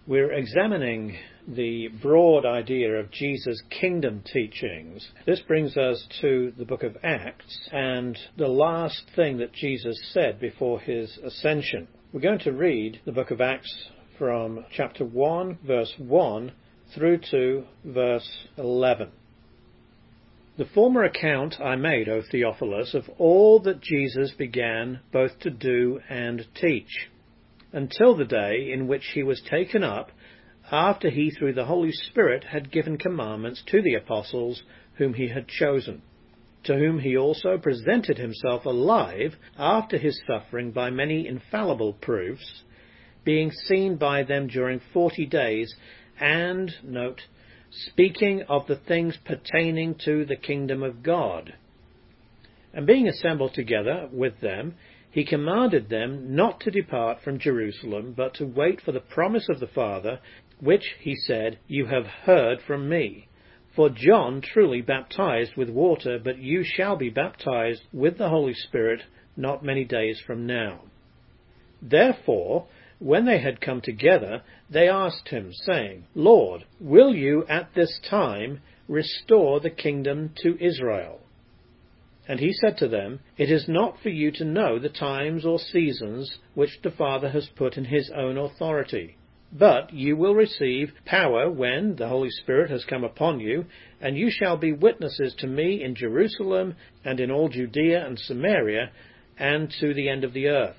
We're examining the broad idea of Jesus' kingdom teachings. This brings us to the book of Acts and the last thing that Jesus said before his ascension. We're going to read the book of Acts from chapter 1, verse 1 through to verse 11. The former account I made, O Theophilus, of all that Jesus began both to do and teach, until the day in which he was taken up, after he through the Holy Spirit had given commandments to the apostles whom he had chosen, to whom he also presented himself alive after his suffering by many infallible proofs, being seen by them during 40 days, and, note, speaking of the things pertaining to the kingdom of God. And being assembled together with them, he commanded them not to depart from Jerusalem, but to wait for the promise of the Father, which, he said, you have heard from me. For John truly baptized with water, but you shall be baptized with the Holy Spirit not many days from now. Therefore, when they had come together, they asked him, saying, Lord, will you at this time restore the kingdom to Israel? And he said to them, It is not for you to know the times or seasons which the Father has put in his own authority. But you will receive power when the Holy Spirit has come upon you, and you shall be witnesses to me in Jerusalem and in all Judea and Samaria and to the end of the earth.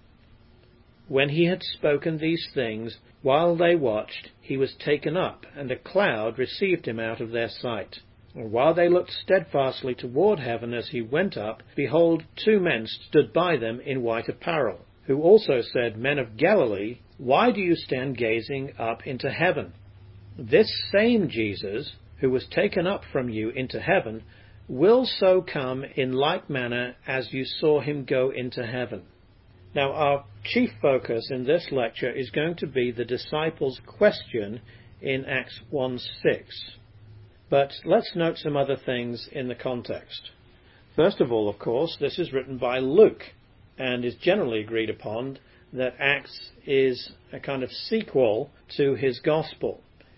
When he had spoken these things, while they watched, he was taken up, and a cloud received him out of their sight. And while they looked steadfastly toward heaven as he went up, behold, 2 men stood by them in white apparel, who also said, Men of Galilee, why do you stand gazing up into heaven? This same Jesus, who was taken up from you into heaven, will so come in like manner as you saw him go into heaven. Now, our chief focus in this lecture is going to be the disciples' question in Acts 1:6. But let's note some other things in the context. First of all, of course, this is written by Luke, and is generally agreed upon that Acts is a kind of sequel to his Gospel.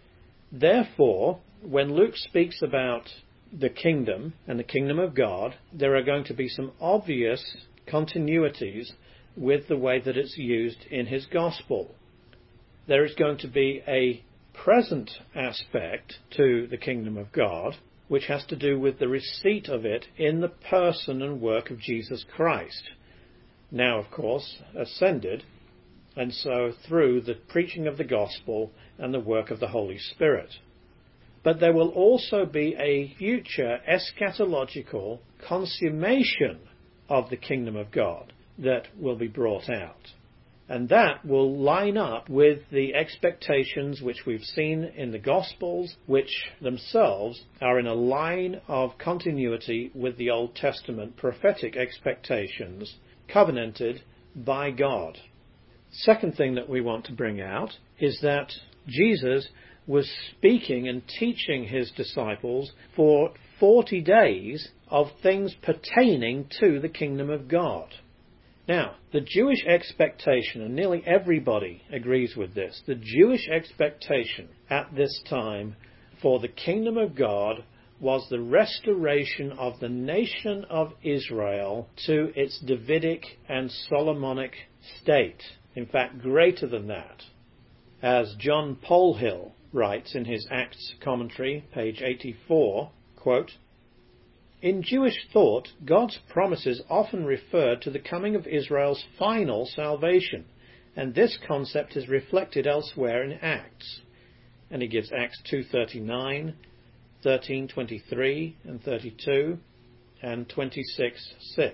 Therefore, when Luke speaks about the kingdom and the kingdom of God, there are going to be some obvious continuities with the way that it's used in his Gospel. There is going to be a present aspect to the kingdom of God, which has to do with the receipt of it in the person and work of Jesus Christ, now, of course, ascended, and so through the preaching of the gospel and the work of the Holy Spirit. But there will also be a future eschatological consummation of the kingdom of God that will be brought out. And that will line up with the expectations which we've seen in the Gospels, which themselves are in a line of continuity with the Old Testament prophetic expectations covenanted by God. Second thing that we want to bring out is that Jesus was speaking and teaching his disciples for 40 days of things pertaining to the kingdom of God. Now, the Jewish expectation, and nearly everybody agrees with this, the Jewish expectation at this time for the kingdom of God was the restoration of the nation of Israel to its Davidic and Solomonic state. In fact, greater than that. As John Polhill writes in his Acts commentary, page 84, quote, In Jewish thought, God's promises often referred to the coming of Israel's final salvation, and this concept is reflected elsewhere in Acts. And he gives Acts 2:39, 13:23 and 32, and 26:6.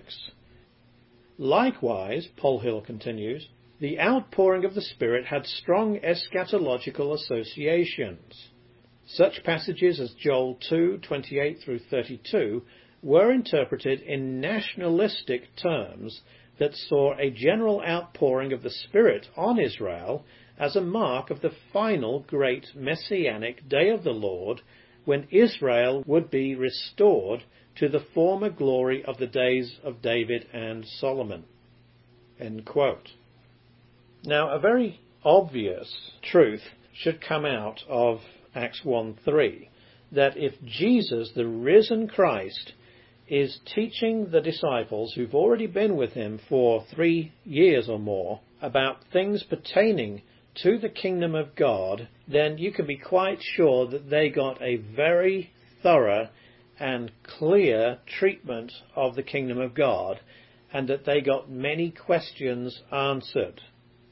Likewise, Polhill continues, the outpouring of the Spirit had strong eschatological associations. Such passages as Joel 2:28 through 32 were interpreted in nationalistic terms that saw a general outpouring of the Spirit on Israel as a mark of the final great messianic day of the Lord, when Israel would be restored to the former glory of the days of David and Solomon. End quote. Now, a very obvious truth should come out of Acts 1:3, that if Jesus, the risen Christ, is teaching the disciples who've already been with him for 3 years or more about things pertaining to the kingdom of God, then you can be quite sure that they got a very thorough and clear treatment of the kingdom of God, and that they got many questions answered.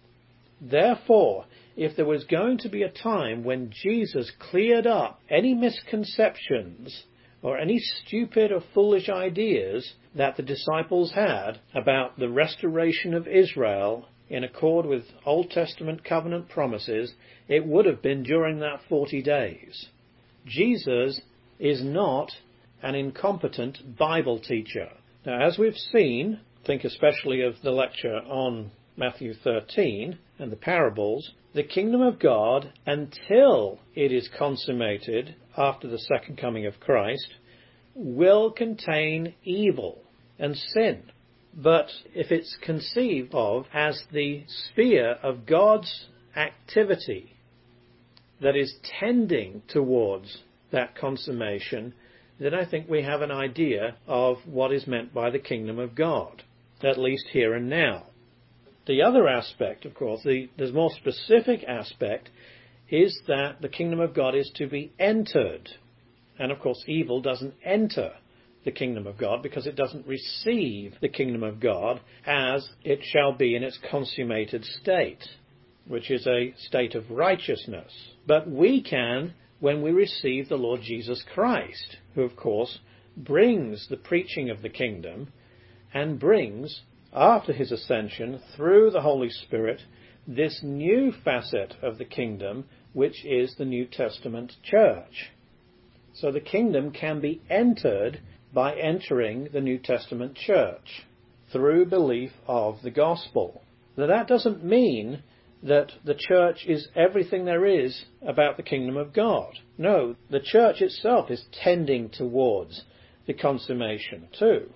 Therefore, if there was going to be a time when Jesus cleared up any misconceptions or any stupid or foolish ideas that the disciples had about the restoration of Israel in accord with Old Testament covenant promises, it would have been during that 40 days. Jesus is not an incompetent Bible teacher. Now, as we've seen, think especially of the lecture on Matthew 13 and the parables, the kingdom of God, until it is consummated after the second coming of Christ, will contain evil and sin. But if it's conceived of as the sphere of God's activity that is tending towards that consummation, then I think we have an idea of what is meant by the kingdom of God, at least here and now. The other aspect, of course, the more specific aspect, is that the kingdom of God is to be entered. And of course, evil doesn't enter the kingdom of God because it doesn't receive the kingdom of God as it shall be in its consummated state, which is a state of righteousness. But we can when we receive the Lord Jesus Christ, who of course brings the preaching of the kingdom and brings, after his ascension, through the Holy Spirit, this new facet of the kingdom, which is the New Testament church. So the kingdom can be entered by entering the New Testament church through belief of the gospel. Now, that doesn't mean that the church is everything there is about the kingdom of God. No, the church itself is tending towards the consummation too.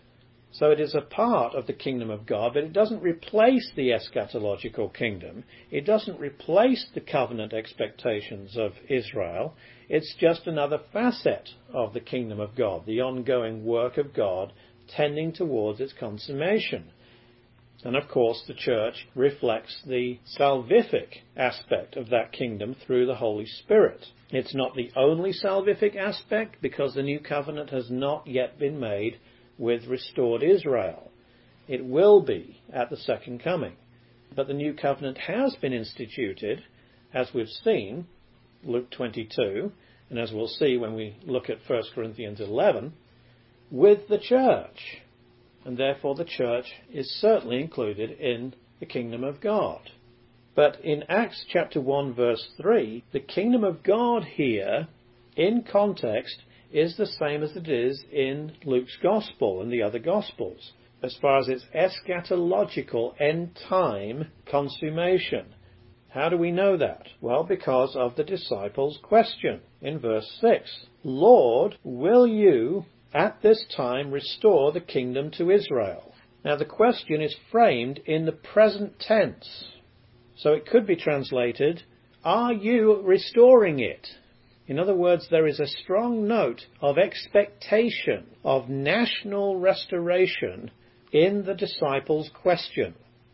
So it is a part of the kingdom of God, but it doesn't replace the eschatological kingdom. It doesn't replace the covenant expectations of Israel. It's just another facet of the kingdom of God, the ongoing work of God tending towards its consummation. And of course, the church reflects the salvific aspect of that kingdom through the Holy Spirit. It's not the only salvific aspect because the new covenant has not yet been made with restored Israel. It will be at the second coming. But the new covenant has been instituted, as we've seen, Luke 22, and as we'll see when we look at 1 Corinthians 11, with the church. And therefore the church is certainly included in the kingdom of God. But in Acts chapter 1 verse 3, the kingdom of God here, in context, is the same as it is in Luke's gospel and the other gospels, as far as its eschatological end-time consummation. How do we know that? Well, because of the disciples' question in verse 6. Lord, will you at this time restore the kingdom to Israel? Now the question is framed in the present tense. So it could be translated, are you restoring it? In other words, there is a strong note of expectation of national restoration in the disciples' question.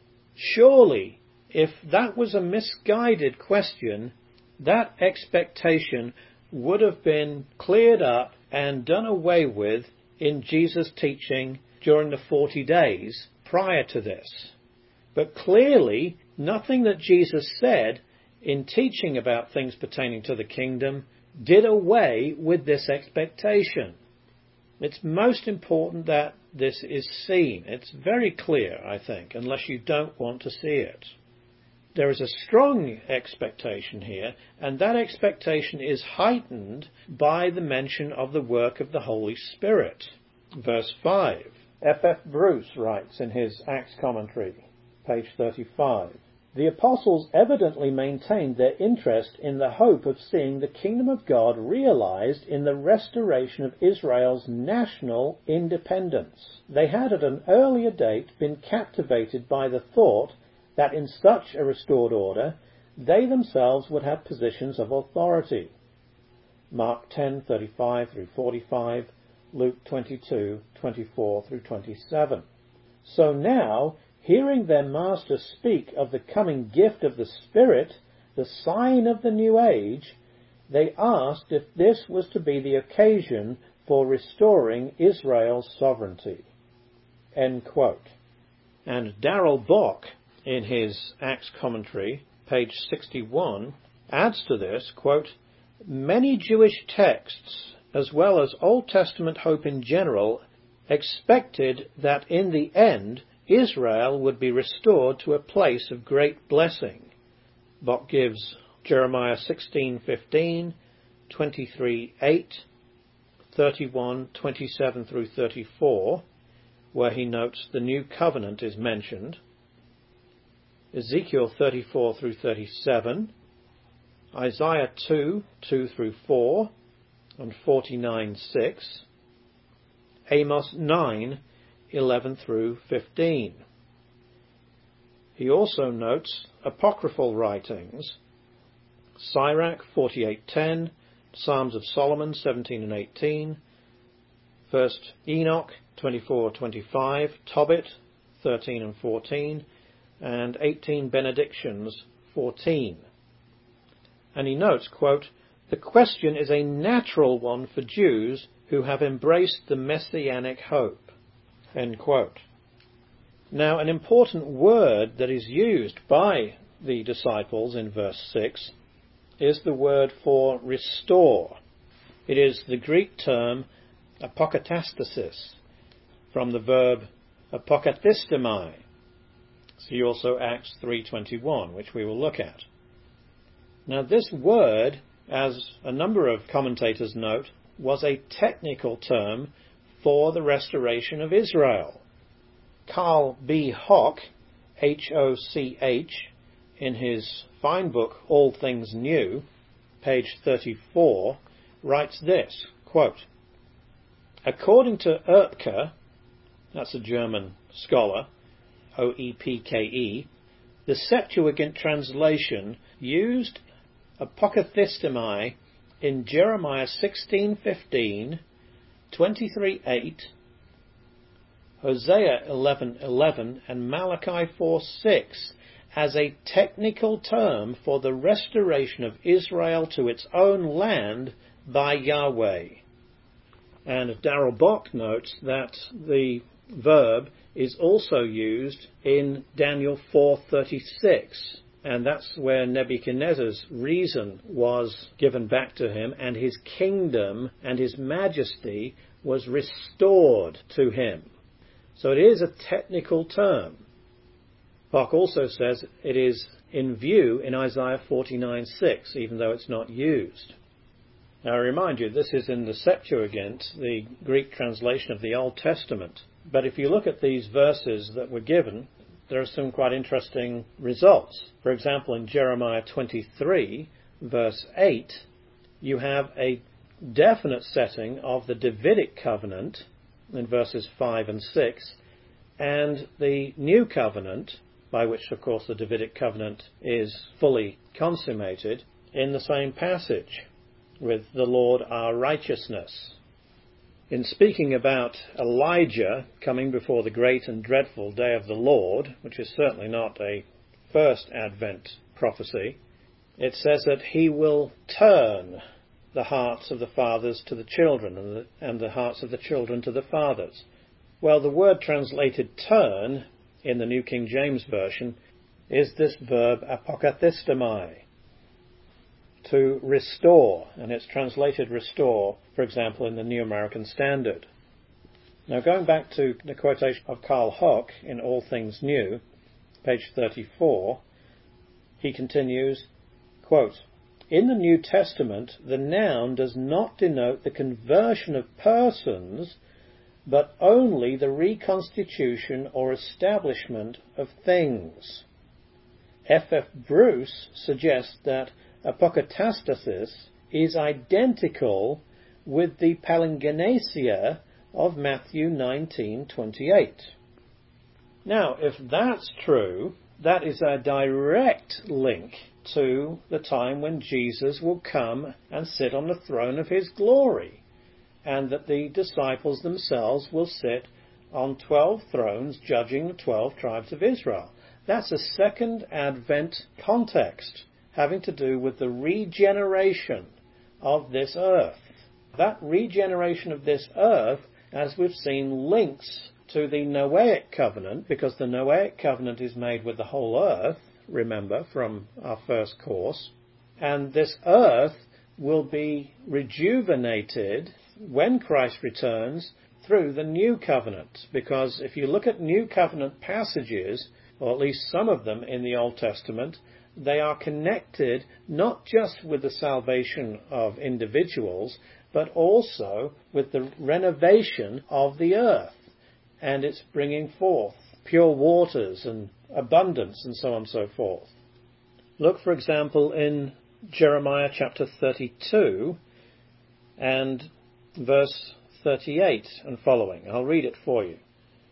Surely, if that was a misguided question, that expectation would have been cleared up and done away with in Jesus' teaching during the 40 days prior to this. But clearly, nothing that Jesus said in teaching about things pertaining to the kingdom did away with this expectation. It's most important that this is seen. It's very clear, I think, unless you don't want to see it. There is a strong expectation here, and that expectation is heightened by the mention of the work of the Holy Spirit. Verse 5. F.F. Bruce writes in his Acts commentary, page 35, the apostles evidently maintained their interest in the hope of seeing the kingdom of God realized in the restoration of Israel's national independence. They had at an earlier date been captivated by the thought that in such a restored order, they themselves would have positions of authority. Mark 10:35 through 45, Luke 22:24 through 27. So now, hearing their master speak of the coming gift of the Spirit, the sign of the new age, they asked if this was to be the occasion for restoring Israel's sovereignty. End quote. And Darrell Bock, in his Acts commentary, page 61, adds to this, quote, many Jewish texts, as well as Old Testament hope in general, expected that in the end Israel would be restored to a place of great blessing. Bock gives Jeremiah 16:15, 23:8, 31:27 through 34, where he notes the new covenant is mentioned, Ezekiel 34 through 37, Isaiah 2:2 through 4, and 49:6, Amos 9:11 through 15. He also notes apocryphal writings, Sirach 48:10, Psalms of Solomon 17 and 18, 1st Enoch 24:25, Tobit 13 and 14, and 18 Benedictions 14. And he notes, quote, the question is a natural one for Jews who have embraced the messianic hope. End quote. Now, an important word that is used by the disciples in verse 6 is the word for restore. It is the Greek term apokatastasis, from the verb apokathistomai. See also Acts 3:21, which we will look at. Now, this word, as a number of commentators note, was a technical term for the restoration of Israel. Carl B. Hoch, H-O-C-H, in his fine book All Things New, page 34, writes this, quote, according to Oepke, that's a German scholar, O-E-P-K-E, the Septuagint translation used apokathistomai in Jeremiah 16:15, 23:8, Hosea 11:11, and Malachi 4:6 as a technical term for the restoration of Israel to its own land by Yahweh. And Darrell Bock notes that the verb is also used in Daniel 4:36, and that's where Nebuchadnezzar's reason was given back to him, and his kingdom and his majesty was restored to him. So it is a technical term. Bock also says it is in view in Isaiah 49:6, even though it's not used. Now I remind you, this is in the Septuagint, the Greek translation of the Old Testament. But if you look at these verses that were given, there are some quite interesting results. For example, in Jeremiah 23, verse 8, you have a definite setting of the Davidic covenant in verses 5 and 6, and the new covenant, by which, of course, the Davidic covenant is fully consummated, in the same passage, with the Lord our righteousness. In speaking about Elijah coming before the great and dreadful day of the Lord, which is certainly not a first Advent prophecy, it says that he will turn the hearts of the fathers to the children and the hearts of the children to the fathers. Well, the word translated turn in the New King James Version is this verb apokathistomai, to restore, and it's translated restore, for example, in the New American Standard. Now, going back to the quotation of Carl Hoch in All Things New, page 34, he continues, quote, in the New Testament, the noun does not denote the conversion of persons, but only the reconstitution or establishment of things. F.F. Bruce suggests that apokatastasis is identical with the palingenesia of Matthew 19:28. Now, if that's true, that is a direct link to the time when Jesus will come and sit on the throne of his glory, and that the disciples themselves will sit on 12 thrones judging the 12 tribes of Israel. That's a second Advent context having to do with the regeneration of this earth. That regeneration of this earth, as we've seen, links to the Noahic covenant, because the Noahic covenant is made with the whole earth, remember, from our first course. And this earth will be rejuvenated when Christ returns through the new covenant. Because if you look at new covenant passages, or at least some of them in the Old Testament, they are connected not just with the salvation of individuals, but also with the renovation of the earth and its bringing forth pure waters and abundance and so on and so forth. Look, for example, in Jeremiah chapter 32 and verse 38 and following. I'll read it for you.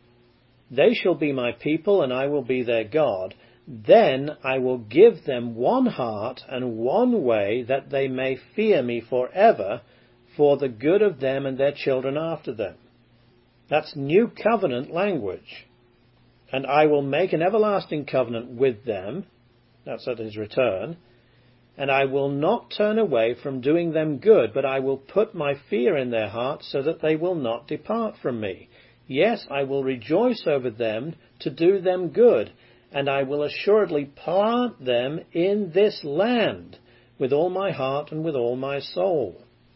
They shall be my people, and I will be their God. Then I will give them one heart and one way, that they may fear me forever, for the good of them and their children after them. That's new covenant language. And I will make an everlasting covenant with them. That's at his return. And I will not turn away from doing them good, but I will put my fear in their hearts, so that they will not depart from me. Yes, I will rejoice over them to do them good, and I will assuredly plant them in this land with all my heart and with all my soul.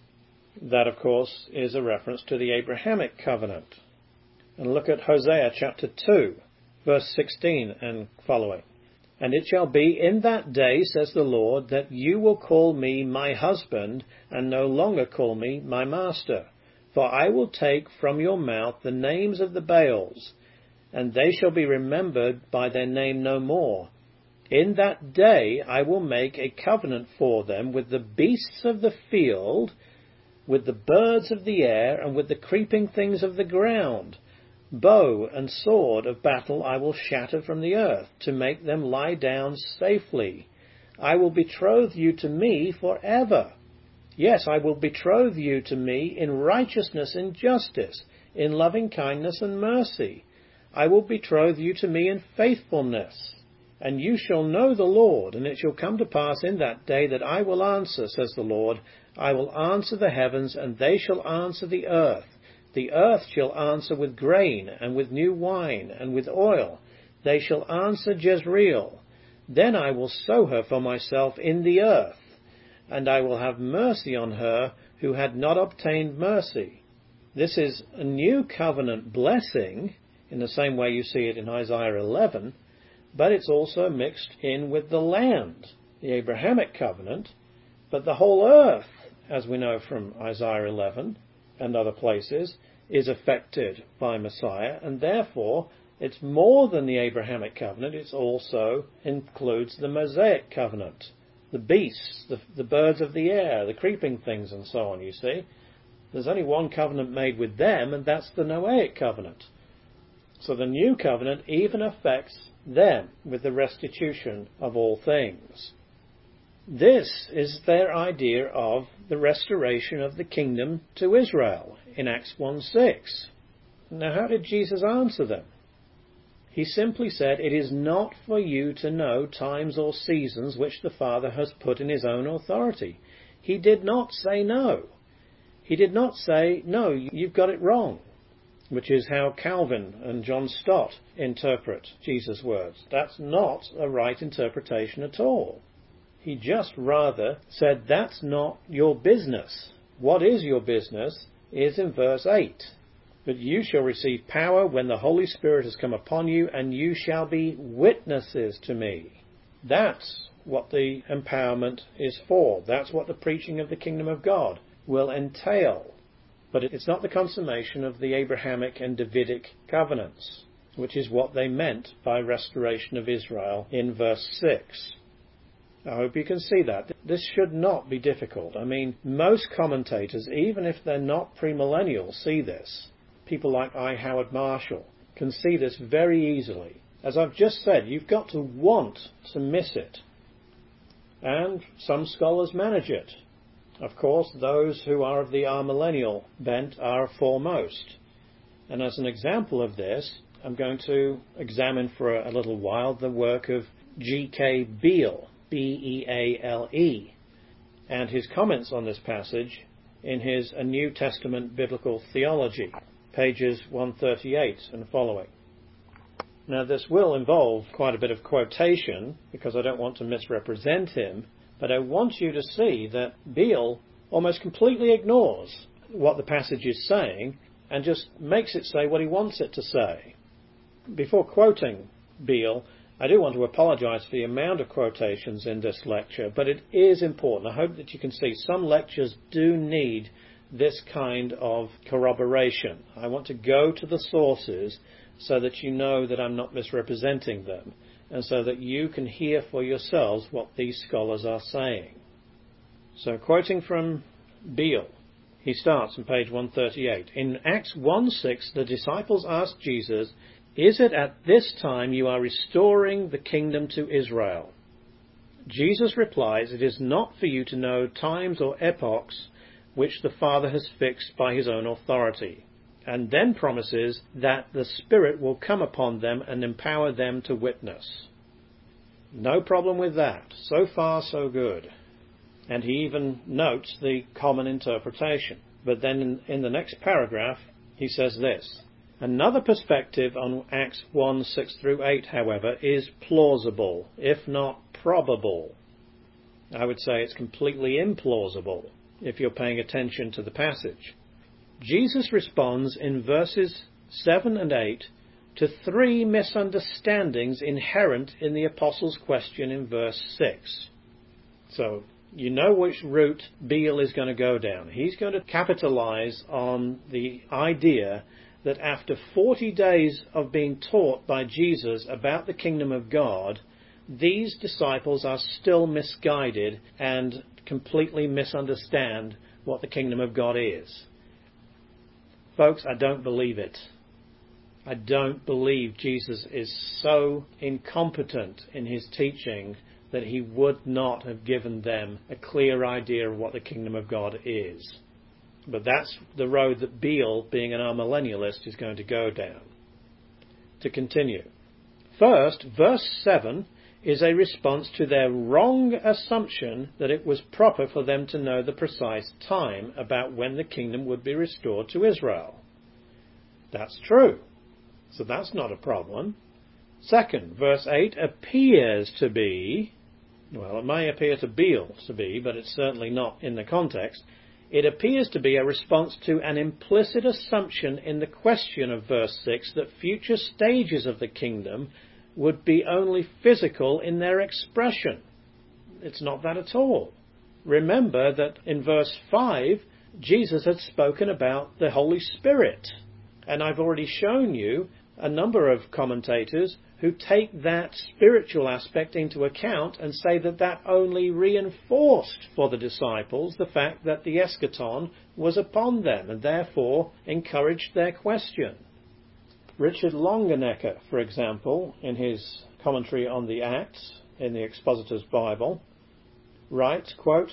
That, of course, is a reference to the Abrahamic covenant. And look at Hosea chapter 2, verse 16 and following. And it shall be in that day, says the Lord, that you will call me my husband, and no longer call me my master. For I will take from your mouth the names of the Baals, and they shall be remembered by their name no more. In that day I will make a covenant for them with the beasts of the field, with the birds of the air, and with the creeping things of the ground. Bow and sword of battle I will shatter from the earth, to make them lie down safely. I will betroth you to me forever. Yes, I will betroth you to me in righteousness and justice, in loving kindness and mercy. I will betroth you to me in faithfulness. And you shall know the Lord, and it shall come to pass in that day that I will answer, says the Lord. I will answer the heavens, and they shall answer the earth. The earth shall answer with grain, and with new wine, and with oil. They shall answer Jezreel. Then I will sow her for myself in the earth, and I will have mercy on her who had not obtained mercy. This is a new covenant blessing, in the same way you see it in Isaiah 11, but it's also mixed in with the land, the Abrahamic covenant, but the whole earth, as we know from Isaiah 11 and other places, is affected by Messiah, and therefore it's more than the Abrahamic covenant. It also includes the Mosaic covenant, the beasts, the birds of the air, the creeping things and so on, you see. There's only one covenant made with them, and that's the Noahic covenant. So the new covenant even affects them with the restitution of all things. This is their idea of the restoration of the kingdom to Israel in Acts 1:6. Now, how did Jesus answer them? He simply said, "It is not for you to know times or seasons which the Father has put in his own authority." He did not say no. He did not say, "No, you've got it wrong," which is how Calvin and John Stott interpret Jesus' words. That's not a right interpretation at all. He just rather said, that's not your business. What is your business is in verse 8. But you shall receive power when the Holy Spirit has come upon you, and you shall be witnesses to me. That's what the empowerment is for. That's what the preaching of the kingdom of God will entail. But it's not the consummation of the Abrahamic and Davidic covenants, which is what they meant by restoration of Israel in verse 6. I hope you can see that. This should not be difficult. I mean, most commentators, even if they're not premillennial, see this. People like I. Howard Marshall can see this very easily. As I've just said, you've got to want to miss it. and some scholars manage it. Of course, those who are of the amillennial bent are foremost. And as an example of this, I'm going to examine for a little while the work of G.K. Beale, B-E-A-L-E, and his comments on this passage in his A New Testament Biblical Theology, pages 138 and following. Now, this will involve quite a bit of quotation, because I don't want to misrepresent him, but I want you to see that Beale almost completely ignores what the passage is saying and just makes it say what he wants it to say. Before quoting Beale, I do want to apologize for the amount of quotations in this lecture, but it is important. I hope that you can see some lectures do need this kind of corroboration. I want to go to the sources so that you know that I'm not misrepresenting them, and so that you can hear for yourselves what these scholars are saying. So, quoting from Beale, he starts on page 138. In Acts 1:6, the disciples asked Jesus, "Is it at this time you are restoring the kingdom to Israel?" Jesus replies, "It is not for you to know times or epochs which the Father has fixed by his own authority," and then promises that the Spirit will come upon them and empower them to witness. No problem with that. So far, so good. And he even notes the common interpretation. But then in the next paragraph, he says this: another perspective on Acts 1:6 through 8, however, is plausible, if not probable. I would say it's completely implausible if you're paying attention to the passage. Jesus responds in verses 7 and 8 to 3 misunderstandings inherent in the apostles' question in verse 6. So, you know which route Beale is going to go down. He's going to capitalize on the idea that after 40 days of being taught by Jesus about the kingdom of God, these disciples are still misguided and completely misunderstand what the kingdom of God is. Folks, I don't believe it. I don't believe Jesus is so incompetent in his teaching that he would not have given them a clear idea of what the kingdom of God is. But that's the road that Beale, being an amillennialist, is going to go down. To continue. First, verse 7 is a response to their wrong assumption that it was proper for them to know the precise time about when the kingdom would be restored to Israel. That's true. So that's not a problem. Second, verse 8 appears to be, well, it may appear to Beale to be, but it's certainly not in the context. It appears to be a response to an implicit assumption in the question of verse 6 that future stages of the kingdom would be only physical in their expression. It's not that at all. Remember that in verse 5, Jesus had spoken about the Holy Spirit. And I've already shown you a number of commentators who take that spiritual aspect into account and say that that only reinforced for the disciples the fact that the eschaton was upon them and therefore encouraged their question. Richard Longenecker, for example, in his commentary on the Acts in the Expositor's Bible, writes, quote,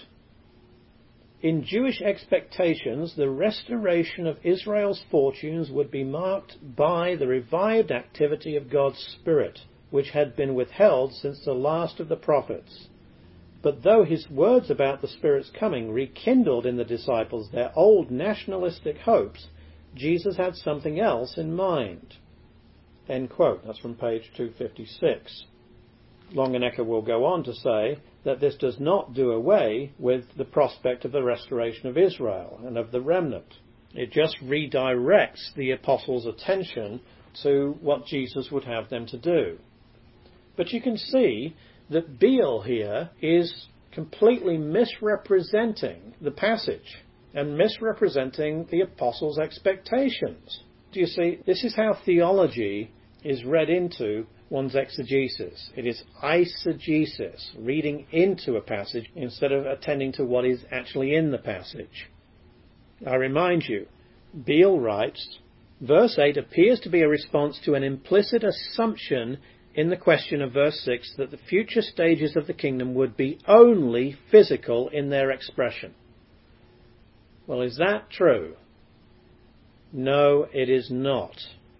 "In Jewish expectations, the restoration of Israel's fortunes would be marked by the revived activity of God's Spirit, which had been withheld since the last of the prophets. But though his words about the Spirit's coming rekindled in the disciples their old nationalistic hopes, Jesus had something else in mind." End quote. That's from page 256. Longenecker will go on to say that this does not do away with the prospect of the restoration of Israel and of the remnant. It just redirects the apostles' attention to what Jesus would have them to do. But you can see that Beale here is completely misrepresenting the passage and misrepresenting the apostles' expectations. Do you see? This is how theology is read into one's exegesis. It is eisegesis, reading into a passage instead of attending to what is actually in the passage. I remind you, Beale writes, verse 8 appears to be a response to an implicit assumption in the question of verse 6 that the future stages of the kingdom would be only physical in their expression. Well, is that true? No, it is not.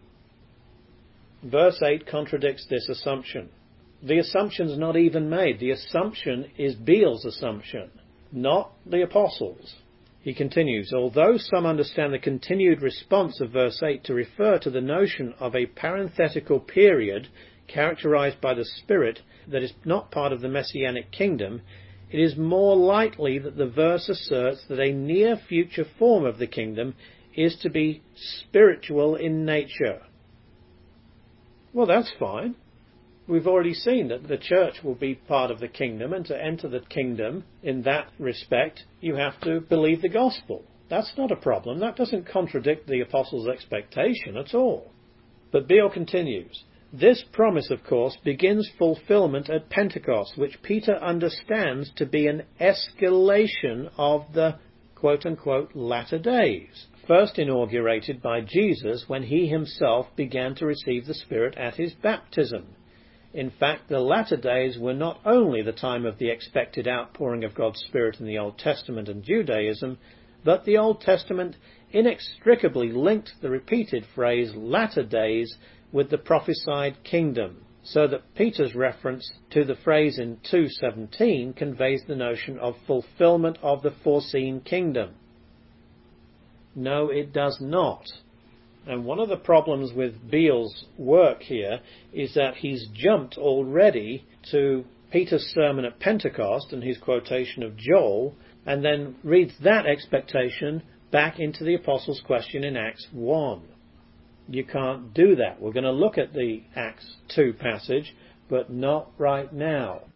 Verse 8 contradicts this assumption. The assumption's not even made. The assumption is Beale's assumption, not the apostles'. He continues, although some understand the continued response of verse 8 to refer to the notion of a parenthetical period characterized by the Spirit that is not part of the Messianic kingdom, it is more likely that the verse asserts that a near future form of the kingdom is to be spiritual in nature. Well, that's fine. We've already seen that the church will be part of the kingdom, and to enter the kingdom in that respect, you have to believe the gospel. That's not a problem. That doesn't contradict the apostles' expectation at all. But Beale continues, this promise, of course, begins fulfillment at Pentecost, which Peter understands to be an escalation of the quote-unquote latter days, first inaugurated by Jesus when he himself began to receive the Spirit at his baptism. In fact, the latter days were not only the time of the expected outpouring of God's Spirit in the Old Testament and Judaism, but the Old Testament inextricably linked the repeated phrase latter days with the prophesied kingdom, so that Peter's reference to the phrase in 2:17 conveys the notion of fulfillment of the foreseen kingdom. No, it does not. And one of the problems with Beale's work here is that he's jumped already to Peter's sermon at Pentecost and his quotation of Joel, and then reads that expectation back into the Apostles' question in Acts 1. You can't do that. We're going to look at the Acts 2 passage, but not right now.